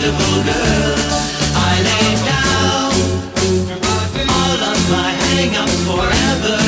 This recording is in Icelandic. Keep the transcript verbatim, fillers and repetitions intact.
beautiful girl. I lay down all of my hang-ups forever.